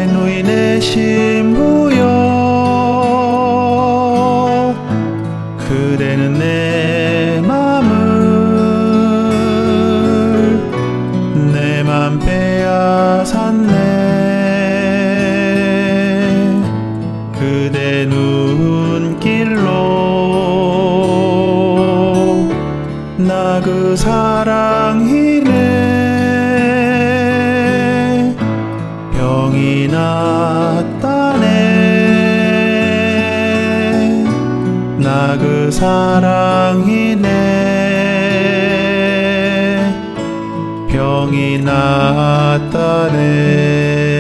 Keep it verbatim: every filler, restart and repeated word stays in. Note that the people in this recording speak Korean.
누이네 신부여 그대는 내 맘을 내 맘 빼앗았네 그대 눈길로 나 그 사랑이네 병이 났다네 나 그 사랑이네 병이 났다네